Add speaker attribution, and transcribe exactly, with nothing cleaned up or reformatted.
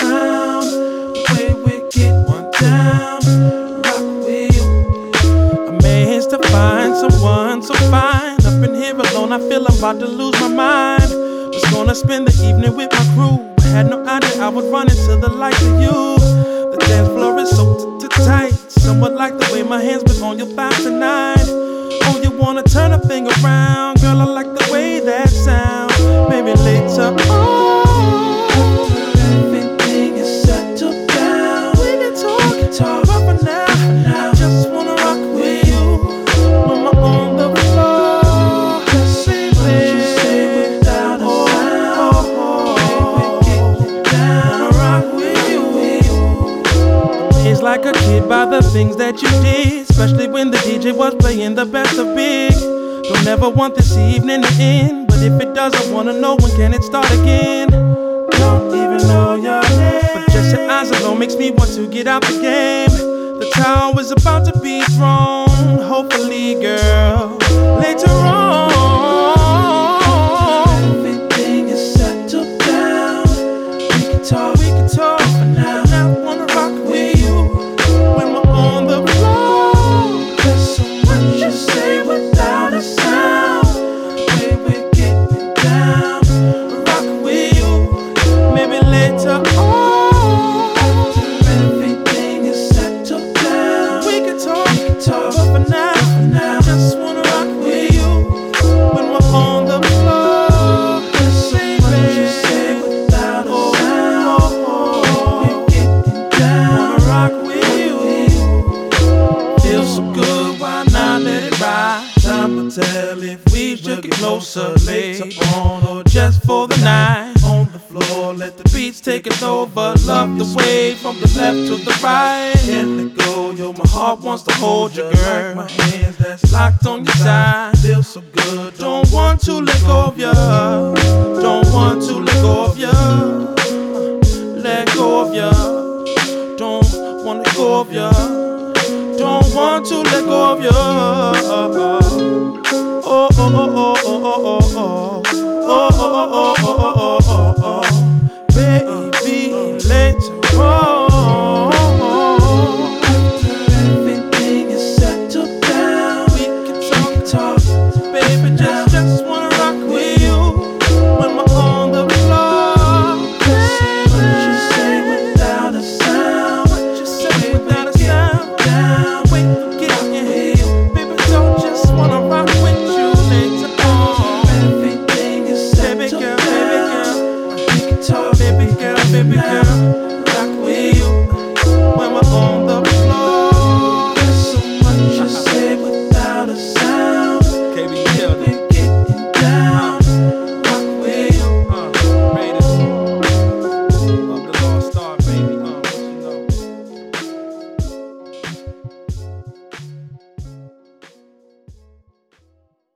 Speaker 1: sound, the way we get one down. Rock with you. I managed to find someone so fine. Up in here alone, I feel I'm about to lose my mind. Was gonna spend the evening with my crew, but had no idea I would run into the likes of you. The dance floor is so tight, somewhat like the way my hands been on your thighs tonight. Oh, you wanna turn a thing around, girl? I like the way that sounds. Maybe later on, everything is settled down. We can talk, we can talk, but for now, for now, I just wanna rock with you when we're on the floor. Let's see what you say without a sound. Baby, get down, wanna rock with you. It's like a kid by the things that you did, especially when the D J was playing the best of big. Don't ever want this evening to end, but if it does, I wanna know when can it start again. Don't even know your name, but just your eyes alone makes me want to get out the game. The tower is about to be thrown, hopefully, girl, later on. Everything is settled down. We can talk, we can talk for now. I wanna rock with you when we're on the floor. There's so much you say without a sound. Baby, get me down. Rock with you, maybe later on. After everything is settled down, we can talk, we can talk. But for now, for now, I just wanna rock with you when we're on the floor. There's so much you say without a sound. Baby, get me down. Wanna rock with you. Feels so good, why not let it ride? Time will tell if we should get closer later on or just for the night. On the floor, let the beats take it over. Love the way from the left to the right. Can't let go, yo, my heart wants to hold you, girl. My hands that's locked on your side. Feels so good, don't want to let go of ya. Don't want to let go of ya. Let go of ya. Don't wanna go of ya. Don't want to let go of ya. Oh, oh, oh, oh, oh, oh, oh, oh, oh, oh, oh, oh, oh.